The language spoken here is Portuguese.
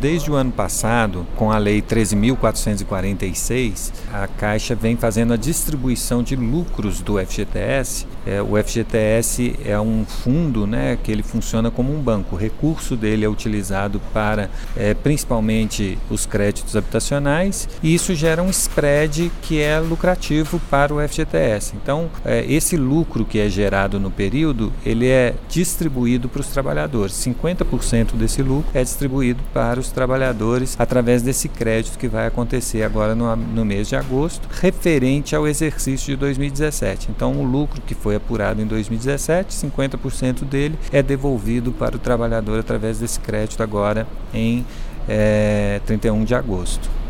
desde o ano passado, com a Lei 13.446, a Caixa vem fazendo a distribuição de lucros do FGTS. O FGTS é um fundo, né, que ele funciona como um banco. O recurso dele é utilizado para principalmente os créditos habitacionais, e isso gera um spread que é lucrativo para o FGTS. Então, esse lucro que é gerado no período, ele é distribuído para os trabalhadores. 50% desse lucro é distribuído para os trabalhadores através desse crédito que vai acontecer agora no mês de agosto, referente ao exercício de 2017. Então, o lucro que foi apurado em 2017, 50% dele é devolvido para o trabalhador através desse crédito agora em 31 de agosto.